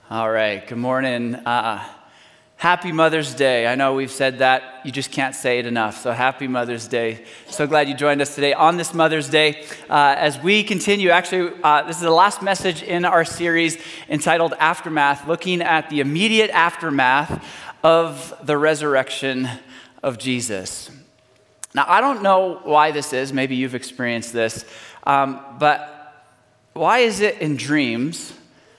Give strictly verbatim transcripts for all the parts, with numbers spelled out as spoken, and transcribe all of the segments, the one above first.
All right, good morning. Uh, happy Mother's Day. I know we've said that, you just can't say it enough. So happy Mother's Day. So glad you joined us today on this Mother's Day. Uh, as we continue, actually, uh, this is the last message in our series entitled Aftermath, looking at the immediate aftermath of the resurrection of Jesus. Now, I don't know why this is. Maybe you've experienced this. Um, but why is it in dreams,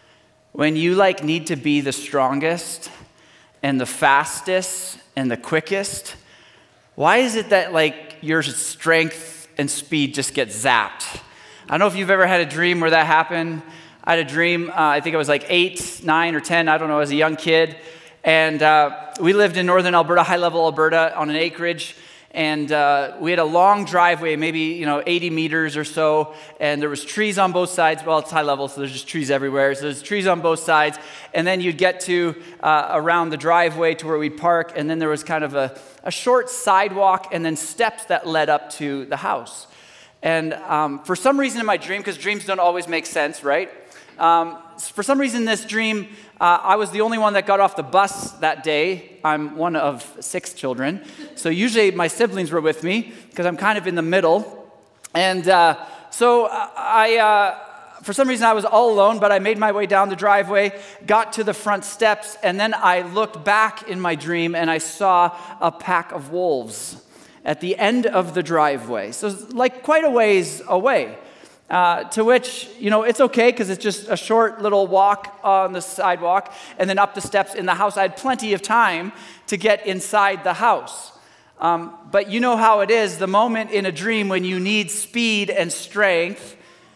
when you like need to be the strongest and the fastest and the quickest, why is it that like your strength and speed just get zapped? I don't know if you've ever had a dream where that happened. I had a dream, uh, I think I was like eight, nine, or ten, I don't know, as a young kid. And uh, we lived in northern Alberta, high-level Alberta, on an acreage. And uh, we had a long driveway, maybe, you know, eighty meters or so, and there was trees on both sides. Well, it's high level, so there's just trees everywhere. So there's trees on both sides, and then you'd get to uh, around the driveway to where we'd park, and then there was kind of a, a short sidewalk and then steps that led up to the house. And um, for some reason in my dream, because dreams don't always make sense, right? Um, for some reason in this dream, uh, I was the only one that got off the bus that day. I'm one of six children. So usually my siblings were with me because I'm kind of in the middle. And uh, so I, uh, for some reason I was all alone, but I made my way down the driveway, got to the front steps, and then I looked back in my dream and I saw a pack of wolves at the end of the driveway. So like quite a ways away. Uh, to which, you know, it's okay because it's just a short little walk on the sidewalk and then up the steps in the house. I had plenty of time to get inside the house. Um, but you know how it is, the moment in a dream when you need speed and strength,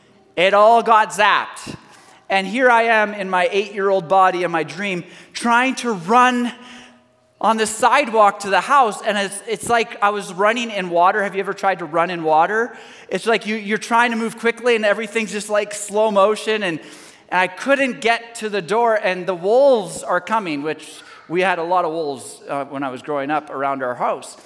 it all got zapped. And here I am in my eight-year-old body in my dream trying to run on the sidewalk to the house, and it's, it's like I was running in water. Have you ever tried to run in water? It's like you, you're trying to move quickly, and everything's just like slow motion, and, and I couldn't get to the door, and the wolves are coming, which we had a lot of wolves uh, when I was growing up around our house.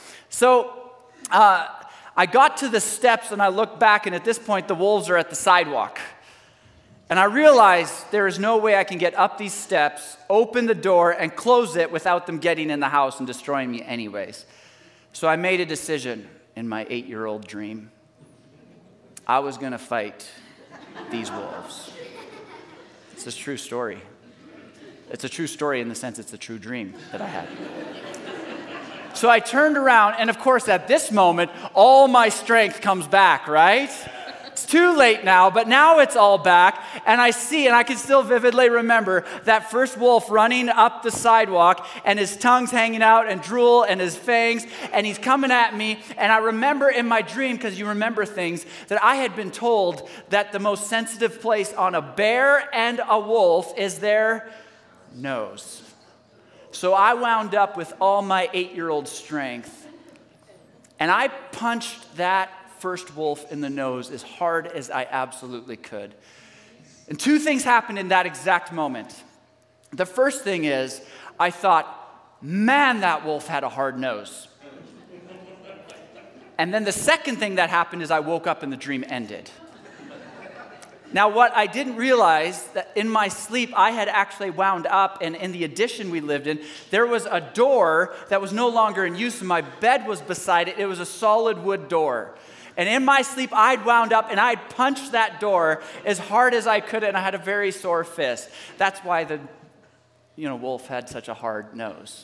So uh, I got to the steps, and I looked back, and at this point, the wolves are at the sidewalk. And I realized there is no way I can get up these steps, open the door, and close it without them getting in the house and destroying me anyways. So I made a decision in my eight-year-old dream. I was going to fight these wolves. It's a true story. It's a true story in the sense it's a true dream that I had. So I turned around, and of course at this moment, all my strength comes back, right? It's too late now, but now it's all back, and I see, and I can still vividly remember that first wolf running up the sidewalk, and his tongue's hanging out, and drool, and his fangs, and he's coming at me, and I remember in my dream, because you remember things, that I had been told that the most sensitive place on a bear and a wolf is their nose. So I wound up with all my eight-year-old strength, and I punched that first wolf in the nose as hard as I absolutely could. And two things happened in that exact moment. The first thing is, I thought, man, that wolf had a hard nose. And then the second thing that happened is I woke up and the dream ended. Now, what I didn't realize, that in my sleep, I had actually wound up, and in the addition we lived in, there was a door that was no longer in use, and my bed was beside it. It was a solid wood door. And in my sleep, I'd wound up and I'd punched that door as hard as I could, and I had a very sore fist. That's why the, you know, wolf had such a hard nose.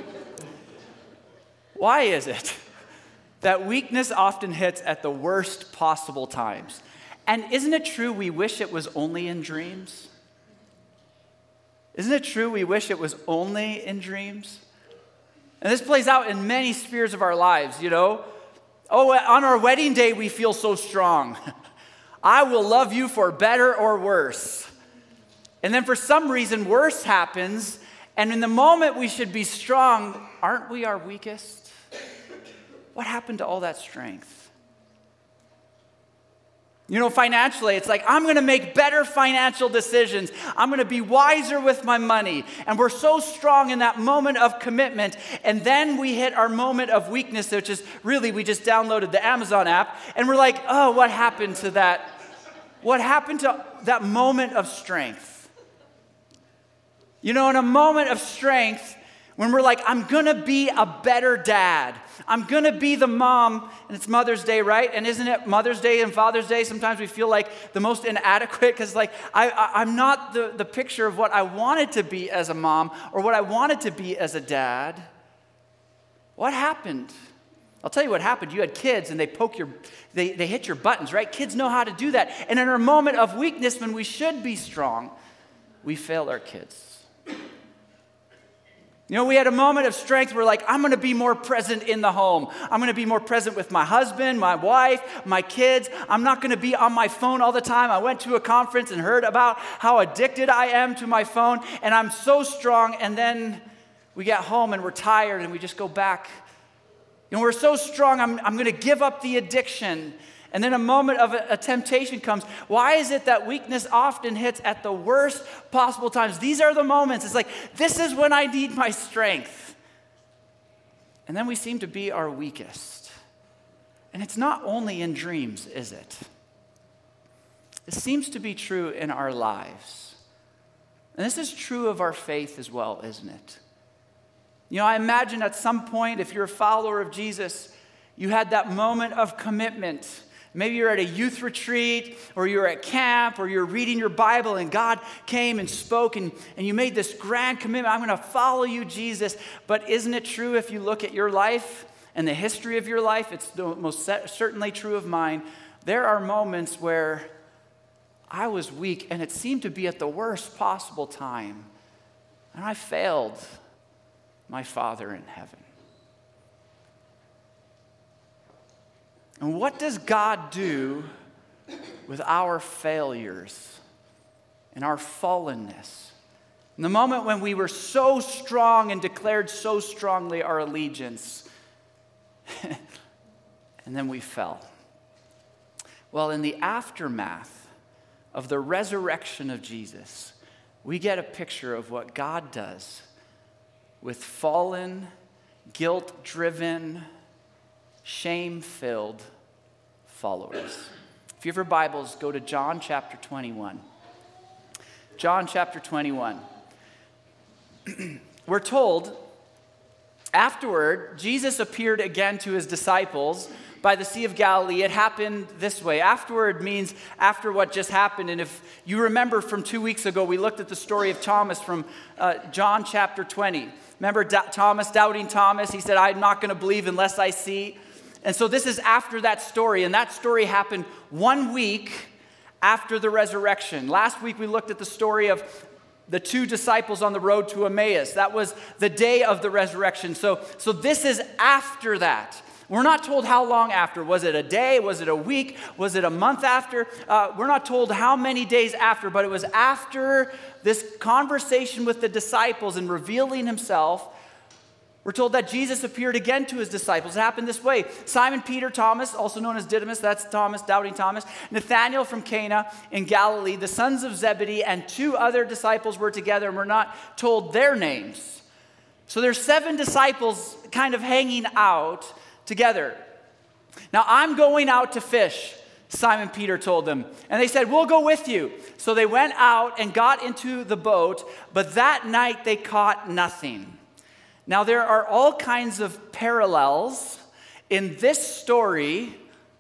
Why is it that weakness often hits at the worst possible times? And isn't it true we wish it was only in dreams? Isn't it true we wish it was only in dreams? And this plays out in many spheres of our lives, you know. Oh, on our wedding day, we feel so strong. I will love you for better or worse. And then for some reason, worse happens. And in the moment we should be strong, aren't we our weakest? What happened to all that strength? You know, financially, it's like, I'm going to make better financial decisions. I'm going to be wiser with my money. And we're so strong in that moment of commitment. And then we hit our moment of weakness, which is really, we just downloaded the Amazon app. And we're like, oh, what happened to that? What happened to that moment of strength? You know, in a moment of strength, when we're like, I'm gonna be a better dad. I'm gonna be the mom, and it's Mother's Day, right? And isn't it Mother's Day and Father's Day? Sometimes we feel like the most inadequate because like, I, I, I'm not the, the picture of what I wanted to be as a mom or what I wanted to be as a dad. What happened? I'll tell you what happened. You had kids and they poke your, they, they hit your buttons, right? Kids know how to do that. And in our moment of weakness when we should be strong, we fail our kids. You know, we had a moment of strength where like, I'm going to be more present in the home. I'm going to be more present with my husband, my wife, my kids. I'm not going to be on my phone all the time. I went to a conference and heard about how addicted I am to my phone, and I'm so strong. And then we get home and we're tired and we just go back. You know, we're so strong, I'm, I'm going to give up the addiction. And then a moment of a, a temptation comes. Why is it that weakness often hits at the worst possible times? These are the moments. It's like, this is when I need my strength. And then we seem to be our weakest. And it's not only in dreams, is it? It seems to be true in our lives. And this is true of our faith as well, isn't it? You know, I imagine at some point, if you're a follower of Jesus, you had that moment of commitment. Maybe you're at a youth retreat, or you're at camp, or you're reading your Bible, and God came and spoke, and, and you made this grand commitment. I'm going to follow you, Jesus. But isn't it true if you look at your life and the history of your life? It's the most certainly true of mine. There are moments where I was weak, and it seemed to be at the worst possible time. And I failed my Father in heaven. And what does God do with our failures and our fallenness? In the moment when we were so strong and declared so strongly our allegiance, and then we fell. Well, in the aftermath of the resurrection of Jesus, we get a picture of what God does with fallen, guilt-driven, shame-filled followers. If you have your Bibles, go to John chapter twenty-one. John chapter twenty-one. We're told, afterward, Jesus appeared again to his disciples by the Sea of Galilee. It happened this way. Afterward means after what just happened. And if you remember from two weeks ago, we looked at the story of Thomas from uh, John chapter twenty. Remember D- Thomas, doubting Thomas? He said, I'm not going to believe unless I see. And so this is after that story, and that story happened one week after the resurrection. Last week we looked at the story of the two disciples on the road to Emmaus. That was the day of the resurrection. So, so this is after that. We're not told how long after. Was it a day? Was it a week? Was it a month after? Uh, we're not told how many days after, but it was after this conversation with the disciples and revealing himself. We're told that Jesus appeared again to his disciples. It happened this way. Simon Peter, Thomas, also known as Didymus, that's Thomas, doubting Thomas, Nathanael from Cana in Galilee, the sons of Zebedee, and two other disciples were together, and we're not told their names. So there's seven disciples kind of hanging out together. Now, I'm going out to fish, Simon Peter told them. And they said, we'll go with you. So they went out and got into the boat, but that night they caught nothing. Now, there are all kinds of parallels in this story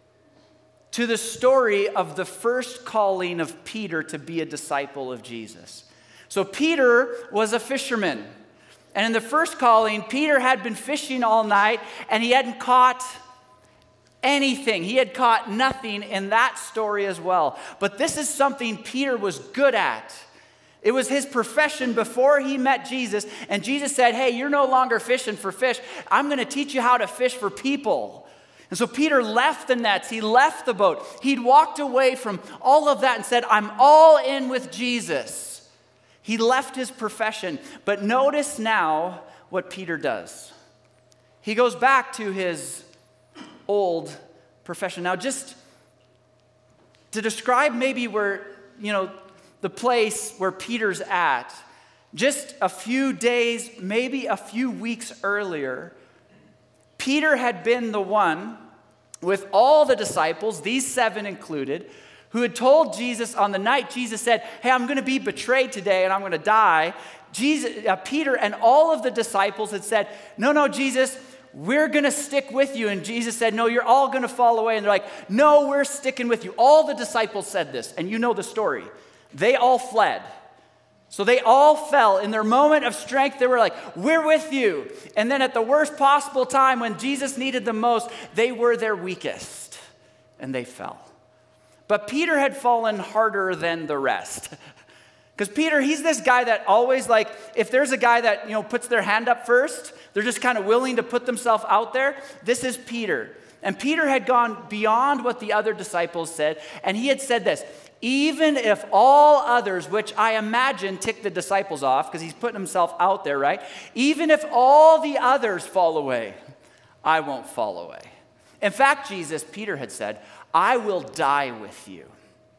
to the story of the first calling of Peter to be a disciple of Jesus. So Peter was a fisherman. And in the first calling, Peter had been fishing all night, and he hadn't caught anything. He had caught nothing in that story as well. But this is something Peter was good at. It was his profession before he met Jesus, and Jesus said, hey, you're no longer fishing for fish. I'm going to teach you how to fish for people. And so Peter left the nets. He left the boat. He'd walked away from all of that and said, I'm all in with Jesus. He left his profession. But notice now what Peter does. He goes back to his old profession. Now, just to describe maybe where, you know, the place where Peter's at, just a few days, maybe a few weeks earlier, Peter had been the one with all the disciples, these seven included, who had told Jesus on the night Jesus said, hey, I'm going to be betrayed today and I'm going to die. Jesus, uh, Peter and all of the disciples had said, no, no, Jesus, we're going to stick with you. And Jesus said, no, you're all going to fall away. And they're like, no, we're sticking with you. All the disciples said this, and you know the story. They all fled. So they all fell. In their moment of strength, they were like, we're with you. And then at the worst possible time, when Jesus needed them most, they were their weakest, and they fell. But Peter had fallen harder than the rest. Because Peter, he's this guy that always, like, if there's a guy that, you know, puts their hand up first, they're just kind of willing to put themselves out there. This is Peter. And Peter had gone beyond what the other disciples said, and he had said this, even if all others, which I imagine ticked the disciples off, because he's putting himself out there, right? Even if all the others fall away, I won't fall away. In fact, Jesus, Peter had said, I will die with you.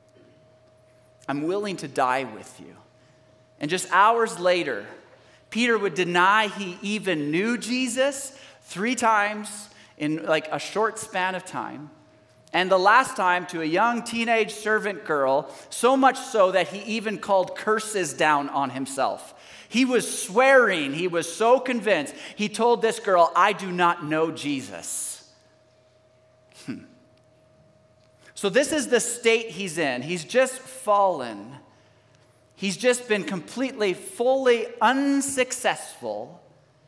I'm willing to die with you. And just hours later, Peter would deny he even knew Jesus three times in like a short span of time. And the last time to a young teenage servant girl, so much so that he even called curses down on himself. He was swearing, he was so convinced. He told this girl, I do not know Jesus. Hmm. So this is the state he's in. He's just fallen. He's just been completely, fully unsuccessful.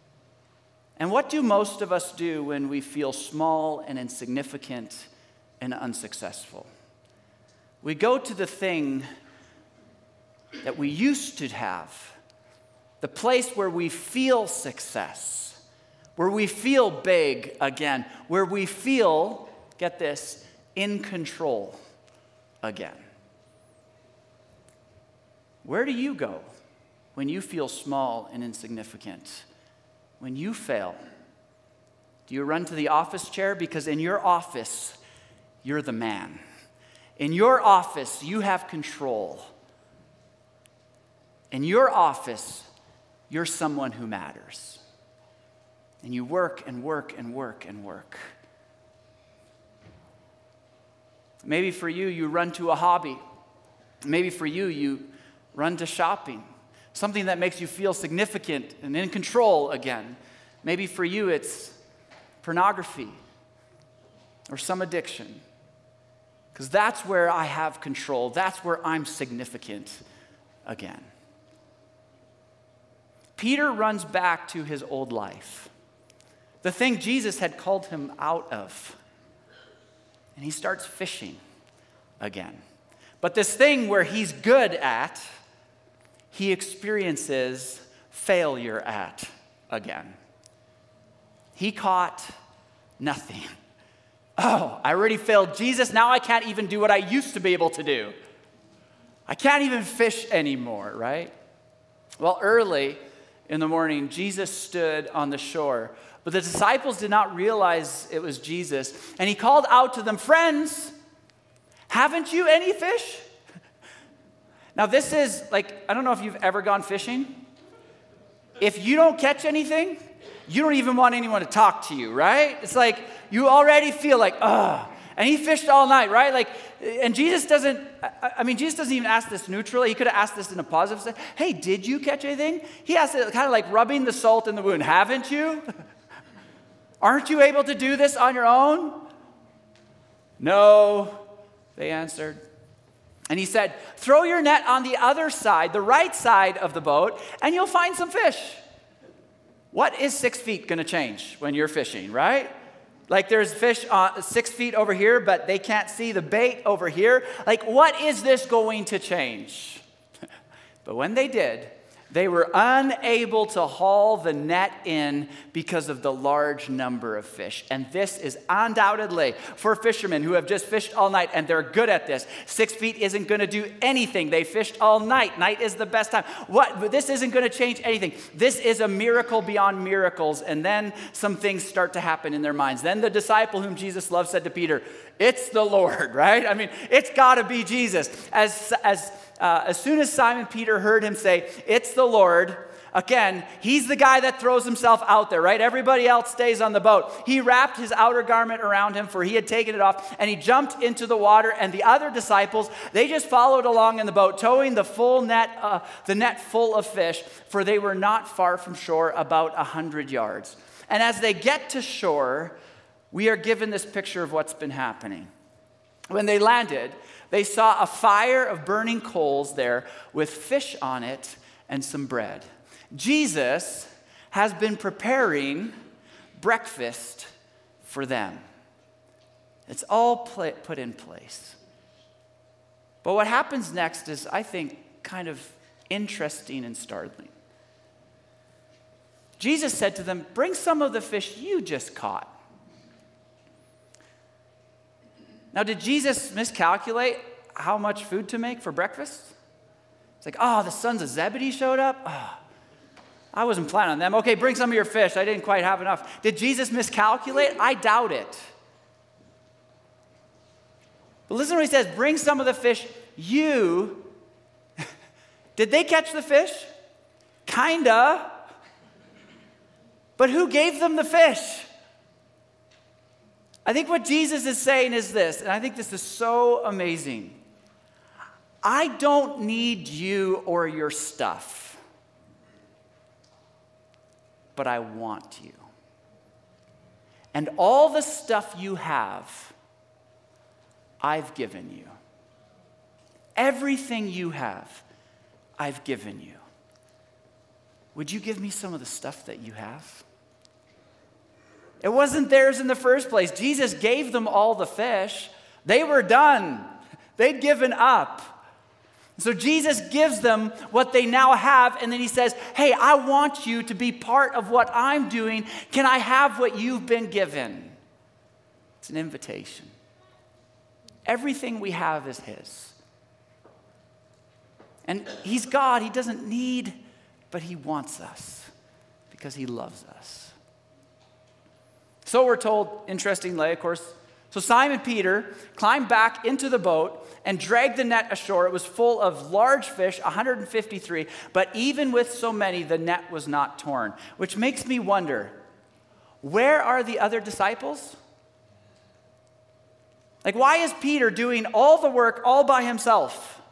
And what do most of us do when we feel small and insignificant and unsuccessful? We go to the thing that we used to have, the place where we feel success, where we feel big again, where we feel, get this, in control again. Where do you go when you feel small and insignificant? When you fail? Do you run to the office chair? Because in your office, you're the man. In your office, you have control. In your office, you're someone who matters. And you work and work and work and work. Maybe for you, you run to a hobby. Maybe for you, you run to shopping. Something that makes you feel significant and in control again. Maybe for you, it's pornography or some addiction. Because that's where I have control. That's where I'm significant again. Peter runs back to his old life. The thing Jesus had called him out of. And he starts fishing again. But this thing where he's good at, he experiences failure at again. He caught nothing. Oh, I already failed Jesus. Now I can't even do what I used to be able to do. I can't even fish anymore, right? Well, early in the morning, Jesus stood on the shore. But the disciples did not realize it was Jesus. And he called out to them, friends, haven't you any fish? Now this is like, I don't know if you've ever gone fishing. If you don't catch anything, you don't even want anyone to talk to you, right? It's like you already feel like, ugh. And he fished all night, right? Like, and Jesus doesn't, I, I mean, Jesus doesn't even ask this neutrally. He could have asked this in a positive sense. Hey, did you catch anything? He asked it kind of like rubbing the salt in the wound. Haven't you? Aren't you able to do this on your own? No, they answered. And he said, throw your net on the other side, the right side of the boat, and you'll find some fish. What is six feet going to change when you're fishing, right? Like there's fish uh, six feet over here, but they can't see the bait over here. Like, what is this going to change? But when they did, they were unable to haul the net in because of the large number of fish. And this is undoubtedly for fishermen who have just fished all night and they're good at this. Six feet isn't going to do anything. They fished all night. Night is the best time. What? But this isn't going to change anything. This is a miracle beyond miracles. And then some things start to happen in their minds. Then the disciple whom Jesus loved said to Peter, it's the Lord, right? I mean, it's got to be Jesus. As, as, uh, as soon as Simon Peter heard him say, it's the Lord, again, he's the guy that throws himself out there, right? Everybody else stays on the boat. He wrapped his outer garment around him, for he had taken it off, and he jumped into the water. And the other disciples, they just followed along in the boat, towing the full net, uh, the net full of fish, for they were not far from shore, about a hundred yards. And as they get to shore, we are given this picture of what's been happening. When they landed, they saw a fire of burning coals there with fish on it and some bread. Jesus has been preparing breakfast for them. It's all pl- put in place. But what happens next is, I think, kind of interesting and startling. Jesus said to them, "Bring some of the fish you just caught." Now, did Jesus miscalculate how much food to make for breakfast? It's like, oh, the sons of Zebedee showed up? Oh, I wasn't planning on them. Okay, bring some of your fish. I didn't quite have enough. Did Jesus miscalculate? I doubt it. But listen to what he says. Bring some of the fish you. Did they catch the fish? Kinda. But who gave them the fish? I think what Jesus is saying is this, and I think this is so amazing. I don't need you or your stuff, but I want you. And all the stuff you have, I've given you. Everything you have, I've given you. Would you give me some of the stuff that you have? It wasn't theirs in the first place. Jesus gave them all the fish. They were done. They'd given up. So Jesus gives them what they now have, and then he says, hey, I want you to be part of what I'm doing. Can I have what you've been given? It's an invitation. Everything we have is his. And he's God. He doesn't need, but he wants us because he loves us. So we're told, interestingly, of course, so Simon Peter climbed back into the boat and dragged the net ashore. It was full of large fish, one hundred fifty-three, but even with so many, the net was not torn, which makes me wonder, where are the other disciples? Like, why is Peter doing all the work all by himself?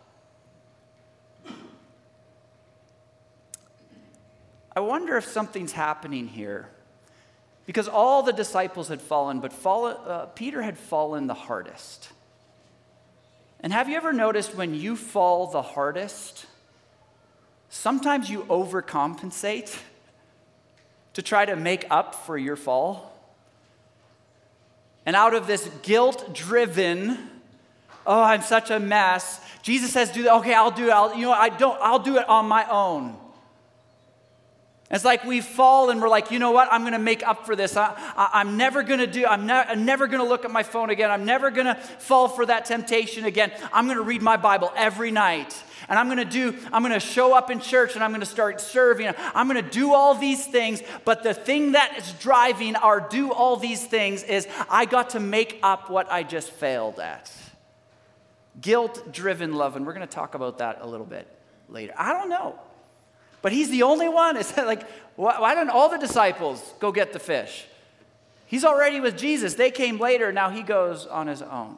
I wonder if something's happening here. Because all the disciples had fallen, but fall, uh, Peter had fallen the hardest. And have you ever noticed when you fall the hardest, sometimes you overcompensate to try to make up for your fall? And out of this guilt-driven, oh, I'm such a mess, Jesus says, "Do that. Okay, I'll do it. I'll, you know, I don't. I'll do it on my own." It's like we fall and we're like, you know what? I'm going to make up for this. I, I, I'm never going to do, I'm, ne- I'm never going to look at my phone again. I'm never going to fall for that temptation again. I'm going to read my Bible every night. And I'm going to do, I'm going to show up in church and I'm going to start serving. I'm going to do all these things. But the thing that is driving our do all these things is I got to make up what I just failed at. Guilt-driven love. And we're going to talk about that a little bit later. I don't know. But he's the only one. It's like, why don't all the disciples go get the fish? He's already with Jesus. They came later. Now he goes on his own.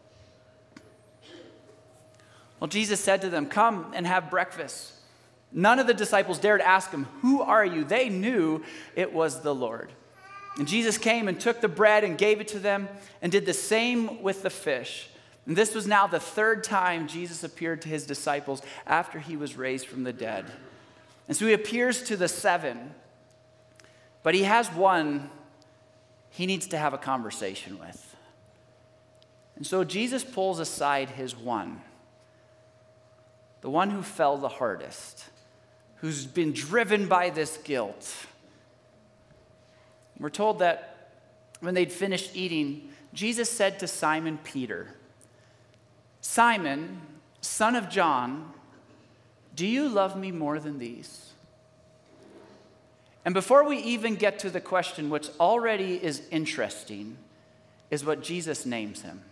Well, Jesus said to them, "Come and have breakfast." None of the disciples dared ask him, "Who are you?" They knew it was the Lord. And Jesus came and took the bread and gave it to them and did the same with the fish. And this was now the third time Jesus appeared to his disciples after he was raised from the dead. And so he appears to the seven, but he has one he needs to have a conversation with. And so Jesus pulls aside his one, the one who fell the hardest, who's been driven by this guilt. We're told that when they'd finished eating, Jesus said to Simon Peter, "Simon, son of John, do you love me more than these?" And before we even get to the question, which already is interesting, is what Jesus names him.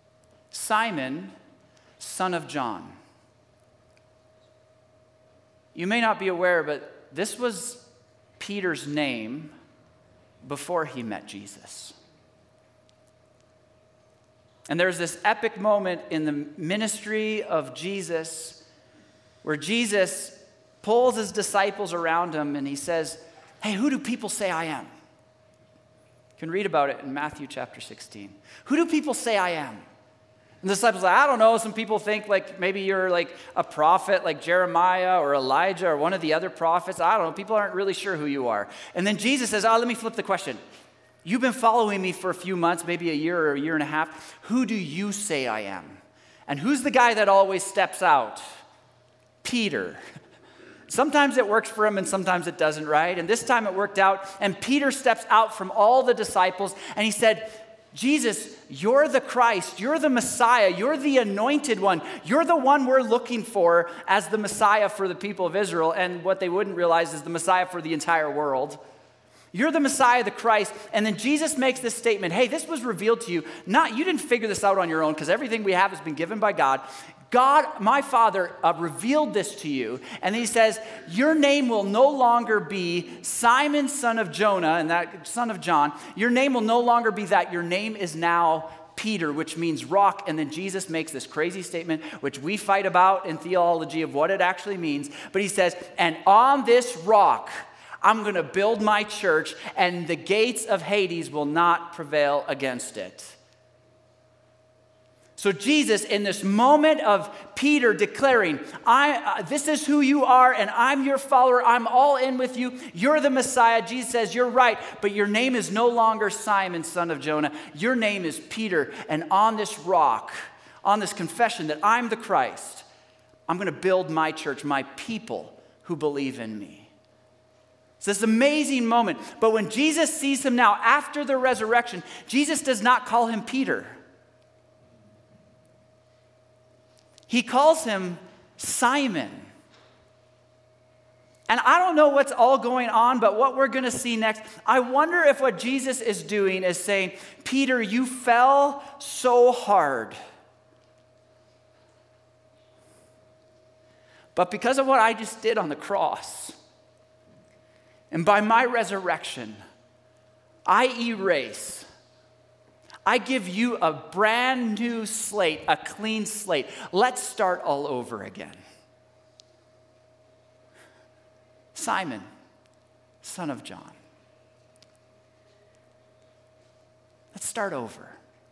Simon, son of John. You may not be aware, but this was Peter's name before he met Jesus. And there's this epic moment in the ministry of Jesus where Jesus pulls his disciples around him and he says, hey, who do people say I am? You can read about it in Matthew chapter sixteen. Who do people say I am? And the disciples are like, I don't know. Some people think like maybe you're like a prophet like Jeremiah or Elijah or one of the other prophets. I don't know. People aren't really sure who you are. And then Jesus says, oh, let me flip the question. You've been following me for a few months, maybe a year or a year and a half. Who do you say I am? And who's the guy that always steps out? Peter. Sometimes it works for him and sometimes it doesn't, right? And this time it worked out. And Peter steps out from all the disciples and he said, Jesus, you're the Christ, you're the Messiah, you're the anointed one, you're the one we're looking for as the Messiah for the people of Israel, and what they wouldn't realize is the Messiah for the entire world. You're the Messiah, the Christ. And then Jesus makes this statement, hey, this was revealed to you. Not, you didn't figure this out on your own because everything we have has been given by God. God, my Father, uh, revealed this to you. And then he says, your name will no longer be Simon, son of Jonah, and that son of John. Your name will no longer be that. Your name is now Peter, which means rock. And then Jesus makes this crazy statement, which we fight about in theology of what it actually means. But he says, and on this rock, I'm going to build my church, and the gates of Hades will not prevail against it. So Jesus, in this moment of Peter declaring, I, uh, this is who you are, and I'm your follower, I'm all in with you, you're the Messiah, Jesus says, you're right, but your name is no longer Simon, son of Jonah, your name is Peter, and on this rock, on this confession that I'm the Christ, I'm going to build my church, my people who believe in me. It's this amazing moment, but when Jesus sees him now after the resurrection, Jesus does not call him Peter. He calls him Simon. And I don't know what's all going on, but what we're going to see next, I wonder if what Jesus is doing is saying, Peter, you fell so hard. But because of what I just did on the cross, and by my resurrection, I erase I give you a brand new slate, a clean slate. Let's start all over again. Simon, son of John. Let's start over.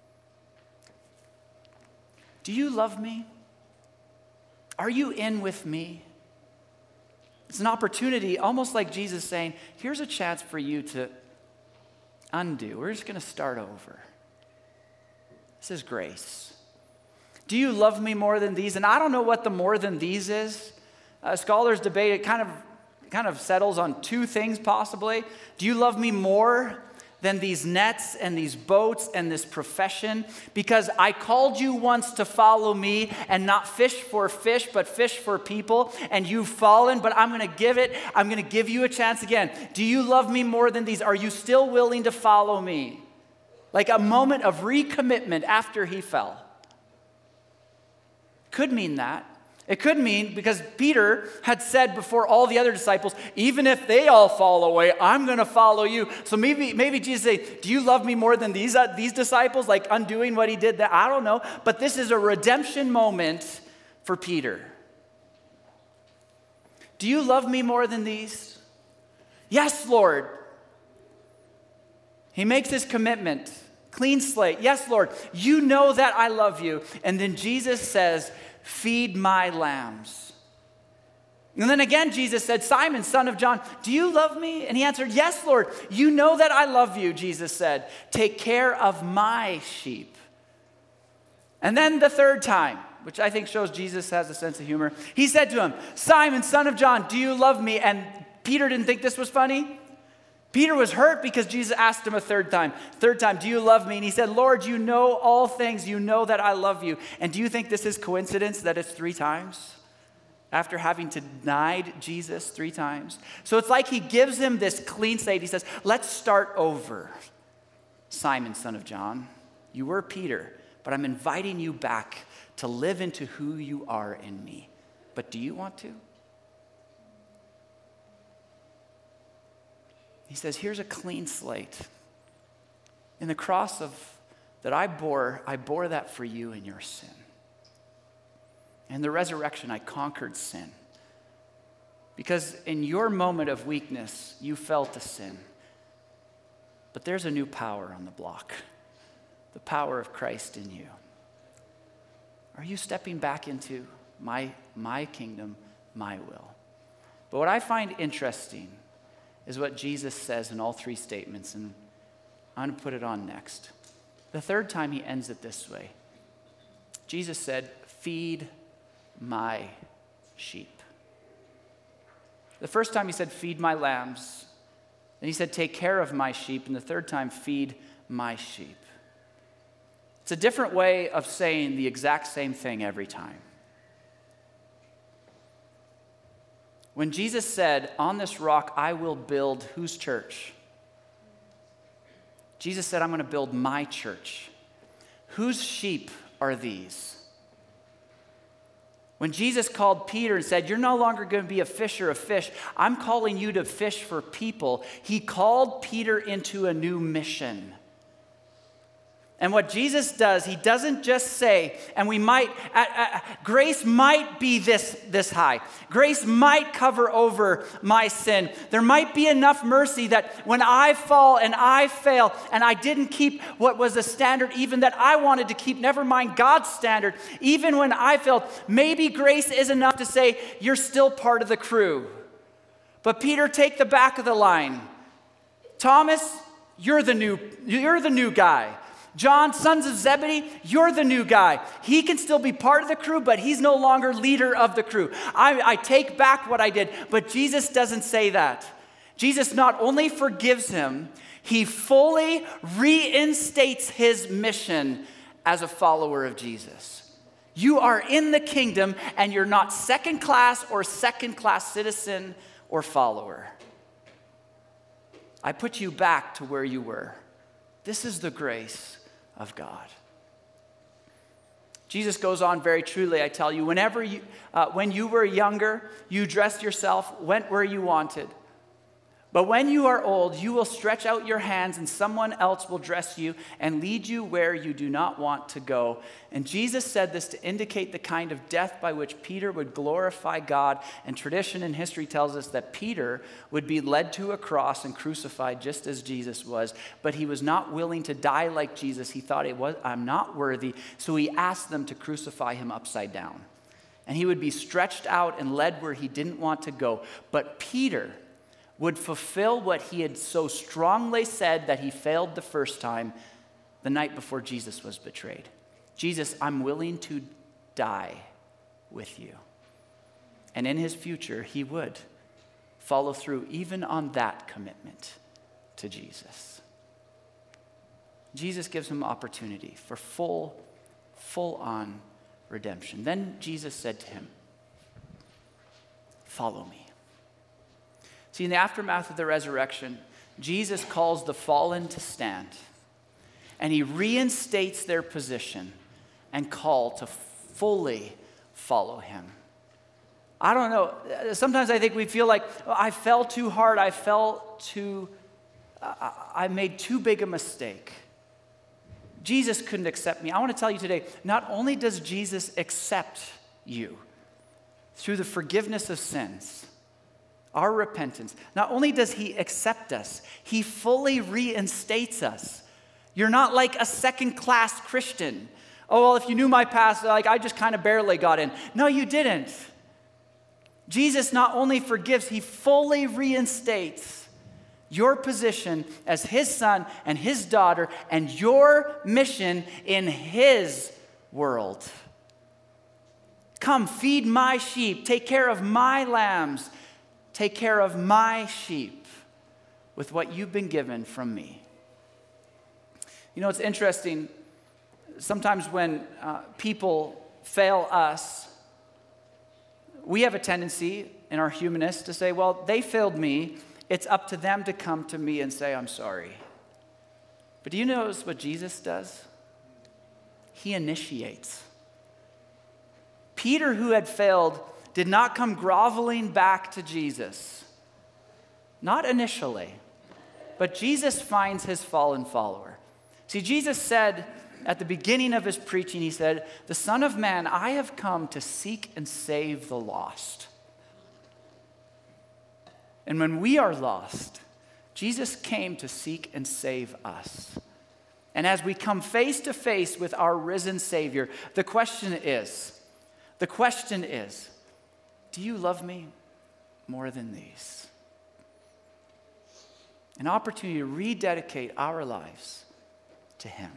Do you love me? Are you in with me? It's an opportunity, almost like Jesus saying, here's a chance for you to undo. We're just going to start over. This is grace. Do you love me more than these? And I don't know what the more than these is. Uh, scholars debate it kind of, kind of settles on two things possibly. Do you love me more than these nets and these boats and this profession? Because I called you once to follow me and not fish for fish, but fish for people. And you've fallen, but I'm going to give it. I'm going to give you a chance again. Do you love me more than these? Are you still willing to follow me? Like a moment of recommitment after he fell. Could mean that. It could mean because Peter had said before all the other disciples, even if they all fall away, I'm going to follow you. So maybe maybe Jesus say, do you love me more than these, uh, these disciples? Like undoing what he did that? I don't know. But this is a redemption moment for Peter. Do you love me more than these? Yes, Lord. He makes his commitment. Clean slate. Yes, Lord, you know that I love you. And then Jesus says, feed my lambs. And then again, Jesus said, Simon, son of John, do you love me? And he answered, yes, Lord, you know that I love you, Jesus said. Take care of my sheep. And then the third time, which I think shows Jesus has a sense of humor, he said to him, Simon, son of John, do you love me? And Peter didn't think this was funny. Peter was hurt because Jesus asked him a third time. Third time, do you love me? And he said, Lord, you know all things. You know that I love you. And do you think this is coincidence that it's three times? After having denied Jesus three times. So it's like he gives him this clean slate. He says, let's start over. Simon, son of John, you were Peter, but I'm inviting you back to live into who you are in me. But do you want to? He says, here's a clean slate. In the cross of that I bore, I bore that for you in your sin. In the resurrection, I conquered sin. Because in your moment of weakness, you fell to sin. But there's a new power on the block, the power of Christ in you. Are you stepping back into my, my kingdom, my will? But what I find interesting is what Jesus says in all three statements, and I'm going to put it on next. The third time he ends it this way. Jesus said, feed my sheep. The first time he said, feed my lambs. Then he said, take care of my sheep. And the third time, feed my sheep. It's a different way of saying the exact same thing every time. When Jesus said, on this rock I will build whose church? Jesus said, I'm going to build my church. Whose sheep are these? When Jesus called Peter and said, you're no longer going to be a fisher of fish, I'm calling you to fish for people, he called Peter into a new mission. And what Jesus does, he doesn't just say, and we might, uh, uh, grace might be this, this high. Grace might cover over my sin. There might be enough mercy that when I fall and I fail and I didn't keep what was a standard even that I wanted to keep, never mind God's standard, even when I failed, maybe grace is enough to say, you're still part of the crew. But Peter, take the back of the line. Thomas, you're the new, you're the new guy. John, sons of Zebedee, you're the new guy. He can still be part of the crew, but he's no longer leader of the crew. I, I take back what I did, but Jesus doesn't say that. Jesus not only forgives him, he fully reinstates his mission as a follower of Jesus. You are in the kingdom, and you're not second class or second class citizen or follower. I put you back to where you were. This is the grace of God. Jesus goes on, very truly, I tell you, whenever you, uh, when you were younger, you dressed yourself, went where you wanted. But when you are old, you will stretch out your hands and someone else will dress you and lead you where you do not want to go. And Jesus said this to indicate the kind of death by which Peter would glorify God. And tradition and history tells us that Peter would be led to a cross and crucified just as Jesus was. But he was not willing to die like Jesus. He thought, it was, I'm not worthy. So he asked them to crucify him upside down. And he would be stretched out and led where he didn't want to go. But Peter would fulfill what he had so strongly said that he failed the first time the night before Jesus was betrayed. Jesus, I'm willing to die with you. And in his future, he would follow through even on that commitment to Jesus. Jesus gives him opportunity for full, full-on redemption. Then Jesus said to him, follow me. See, in the aftermath of the resurrection, Jesus calls the fallen to stand, and he reinstates their position and call to fully follow him. I don't know. Sometimes I think we feel like, oh, I fell too hard. I fell too, uh, I made too big a mistake. Jesus couldn't accept me. I want to tell you today, not only does Jesus accept you through the forgiveness of sins, our repentance, not only does he accept us, he fully reinstates us. You're not like a second-class Christian. Oh, well, if you knew my past, like I just kind of barely got in. No, you didn't. Jesus not only forgives, he fully reinstates your position as his son and his daughter and your mission in his world. Come, feed my sheep, take care of my lambs. Take care of my sheep with what you've been given from me. You know, it's interesting. Sometimes when uh, people fail us, we have a tendency in our humanness to say, well, they failed me. It's up to them to come to me and say, I'm sorry. But do you notice what Jesus does? He initiates. Peter, who had failed, did not come groveling back to Jesus. Not initially. but Jesus finds his fallen follower. See, Jesus said at the beginning of his preaching, he said, "The Son of Man, I have come to seek and save the lost." And when we are lost, Jesus came to seek and save us. And as we come face to face with our risen Savior, the question is, the question is, do you love me more than these? An opportunity to rededicate our lives to him.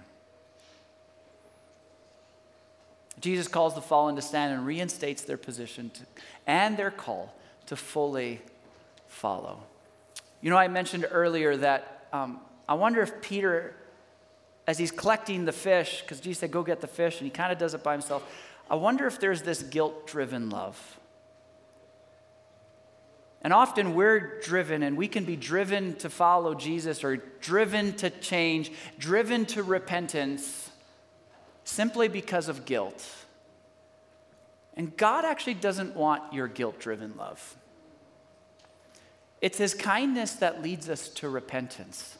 Jesus calls the fallen to stand and reinstates their position to, and their call to fully follow. You know, I mentioned earlier that um, I wonder if Peter, as he's collecting the fish, because Jesus said, go get the fish, and he kind of does it by himself, I wonder if there's this guilt-driven love. And often we're driven, and we can be driven to follow Jesus or driven to change, driven to repentance simply because of guilt. And God actually doesn't want your guilt-driven love. It's his kindness that leads us to repentance.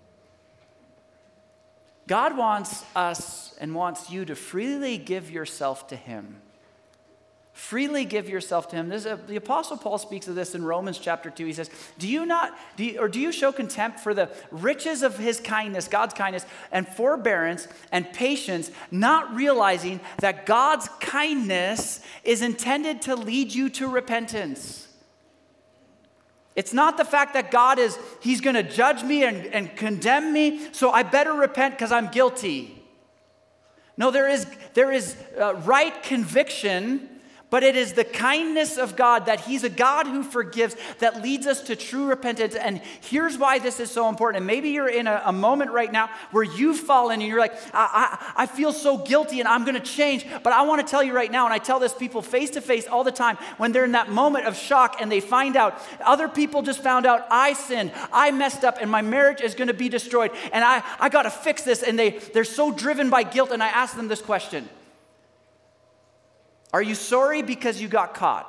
God wants us and wants you to freely give yourself to him. Freely give yourself to him. This is a, the Apostle Paul speaks of this in Romans chapter two. He says, do you not, do you, or do you show contempt for the riches of his kindness, God's kindness, and forbearance and patience, not realizing that God's kindness is intended to lead you to repentance? It's not the fact that God is, he's going to judge me and, and condemn me, so I better repent because I'm guilty. No, there is, there is uh, right conviction, but it is the kindness of God that he's a God who forgives that leads us to true repentance. And here's why this is so important. And maybe you're in a, a moment right now where you've fallen and you're like, I, I, I feel so guilty and I'm going to change. But I want to tell you right now, and I tell this people face to face all the time, when they're in that moment of shock and they find out, other people just found out I sinned, I messed up, and my marriage is going to be destroyed. And I, I got to fix this. And they, they're so driven by guilt. And I ask them this question. Are you sorry because you got caught?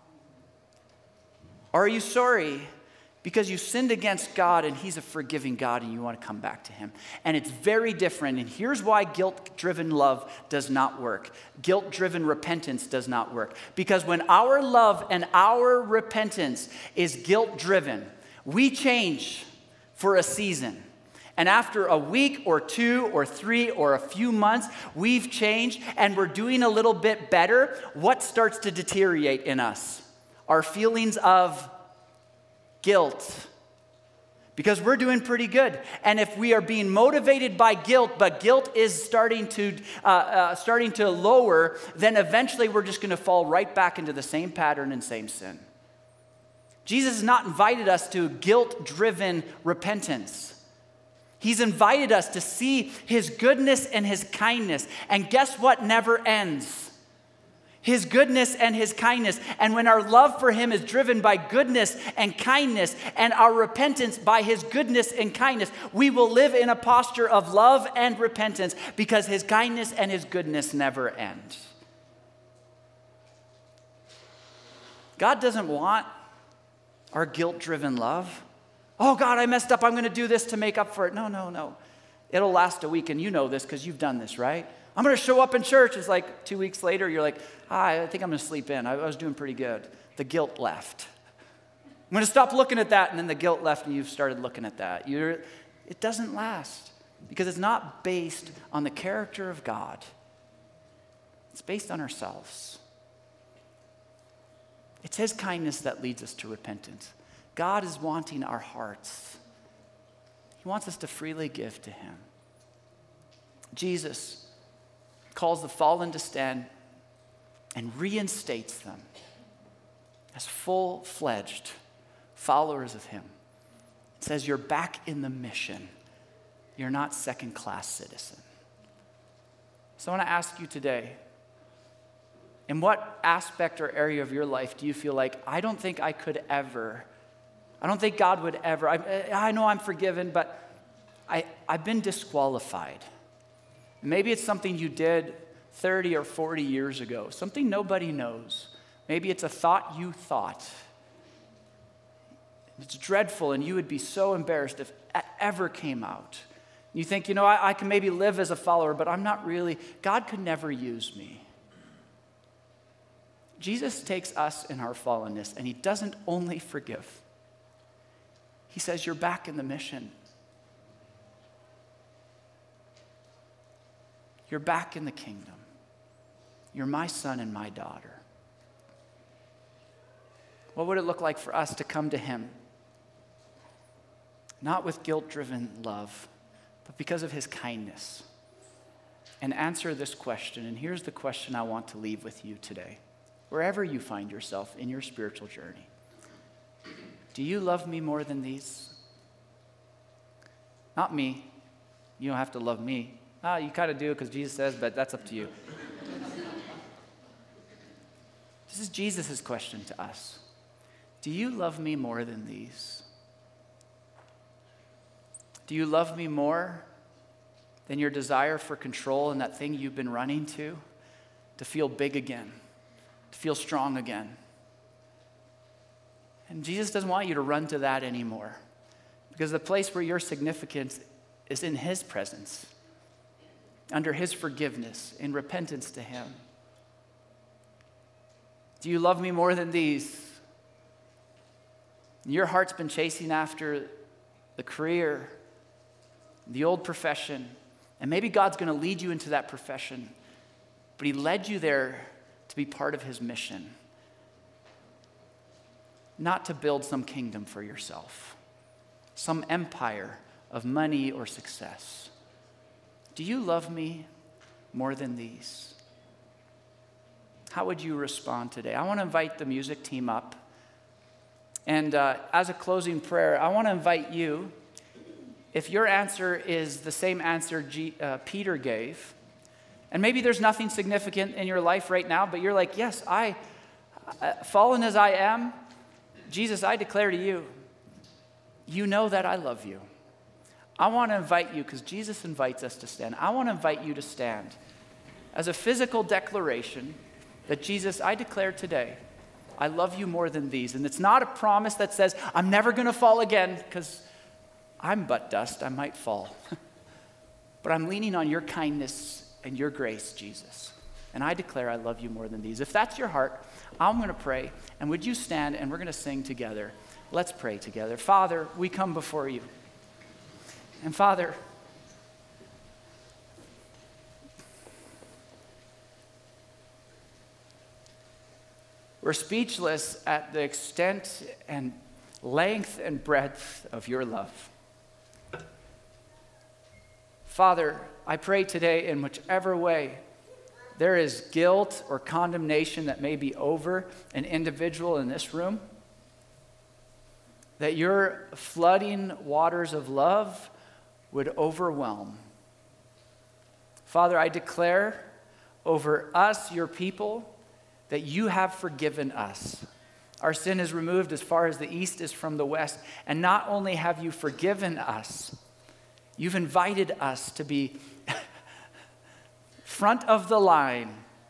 Or are you sorry because you sinned against God and he's a forgiving God and you want to come back to him? And it's very different. And here's why guilt-driven love does not work. Guilt-driven repentance does not work. Because when our love and our repentance is guilt-driven, we change for a season. And after a week or two or three or a few months, we've changed and we're doing a little bit better. What starts to deteriorate in us? Our feelings of guilt. Because we're doing pretty good. And if we are being motivated by guilt, but guilt is starting to uh, uh, starting to lower, then eventually we're just going to fall right back into the same pattern and same sin. Jesus has not invited us to guilt-driven repentance. He's invited us to see his goodness and his kindness. And guess what never ends? His goodness and his kindness. And when our love for him is driven by goodness and kindness and our repentance by his goodness and kindness, we will live in a posture of love and repentance because his kindness and his goodness never end. God doesn't want our guilt-driven love. Oh, God, I messed up. I'm going to do this to make up for it. No, no, no. It'll last a week, and you know this because you've done this, right? I'm going to show up in church. It's like two weeks later, you're like, hi, I think I'm going to sleep in. I was doing pretty good. The guilt left. I'm going to stop looking at that, and then the guilt left, and you've started looking at that. You're, it doesn't last because it's not based on the character of God. It's based on ourselves. It's his kindness that leads us to repentance. God is wanting our hearts. He wants us to freely give to him. Jesus calls the fallen to stand and reinstates them as full-fledged followers of him. It says you're back in the mission. You're not second-class citizen. So I want to ask you today, in what aspect or area of your life do you feel like, I don't think I could ever I don't think God would ever, I, I know I'm forgiven, but I, I've been disqualified. Maybe it's something you did thirty or forty years ago, something nobody knows. Maybe it's a thought you thought. It's dreadful, and you would be so embarrassed if at ever came out. You think, you know, I, I can maybe live as a follower, but I'm not really, God could never use me. Jesus takes us in our fallenness, and he doesn't only forgive. He says, you're back in the mission. You're back in the kingdom. You're my son and my daughter. What would it look like for us to come to him? Not with guilt-driven love, but because of his kindness. And answer this question, and here's the question I want to leave with you today. Wherever you find yourself in your spiritual journey, do you love me more than these? Not me. You don't have to love me. Ah, you kind of do because Jesus says, but that's up to you. This is Jesus' question to us. Do you love me more than these? Do you love me more than your desire for control and that thing you've been running to, to feel big again, to feel strong again? And Jesus doesn't want you to run to that anymore, because the place where your significance is in his presence, under his forgiveness, in repentance to him. Do you love me more than these? Your heart's been chasing after the career, the old profession, and maybe God's going to lead you into that profession, but he led you there to be part of his mission, not to build some kingdom for yourself, some empire of money or success. Do you love me more than these? How would you respond today? I want to invite the music team up. And uh, as a closing prayer, I want to invite you, if your answer is the same answer G, uh, Peter gave, and maybe there's nothing significant in your life right now, but you're like, yes, I, uh, fallen as I am, Jesus, I declare to you, you know that I love you. I want to invite you, because Jesus invites us to stand. I want to invite you to stand as a physical declaration that Jesus, I declare today, I love you more than these. And it's not a promise that says, I'm never going to fall again, because I'm but dust, I might fall. But I'm leaning on your kindness and your grace, Jesus. And I declare I love you more than these. If that's your heart, I'm going to pray. And would you stand and we're going to sing together. Let's pray together. Father, we come before you. And Father, we're speechless at the extent and length and breadth of your love. Father, I pray today in whichever way there is guilt or condemnation that may be over an individual in this room, that your flooding waters of love would overwhelm. Father, I declare over us, your people, that you have forgiven us. Our sin is removed as far as the east is from the west. And not only have you forgiven us, you've invited us to be front of the line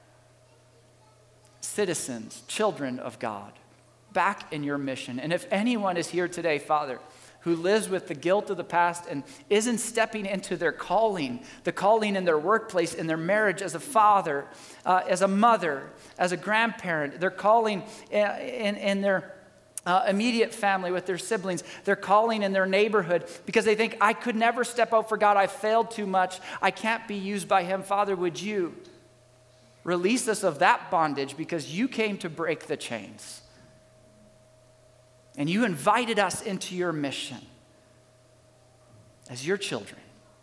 citizens, children of God, back in your mission. And if anyone is here today, Father, who lives with the guilt of the past and isn't stepping into their calling, the calling in their workplace, in their marriage, as a father, uh, as a mother, as a grandparent, their calling in, in, in their uh, immediate family with their siblings, their calling in their neighborhood, because they think, I could never step out for God, I failed too much, I can't be used by him. Father, would you release us of that bondage, because you came to break the chains. And you invited us into your mission as your children.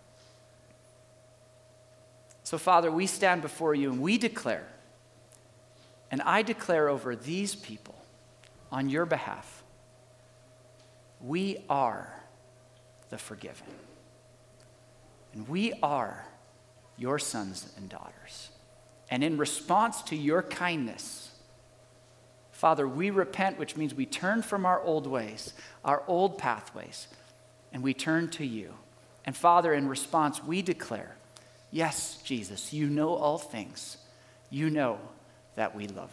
So, Father, we stand before you and we declare, and I declare over these people on your behalf, we are the forgiven. And we are your sons and daughters. And in response to your kindness, Father, we repent, which means we turn from our old ways, our old pathways, and we turn to you. And Father, in response, we declare, yes, Jesus, you know all things. You know that we love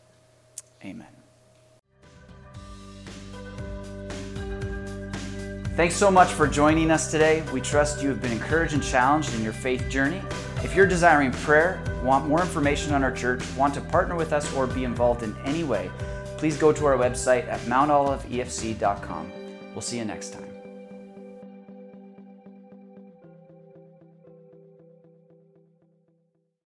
you. Amen. Thanks so much for joining us today. We trust you have been encouraged and challenged in your faith journey. If you're desiring prayer, want more information on our church, want to partner with us, or be involved in any way, please go to our website at mount olive e f c dot com. We'll see you next time.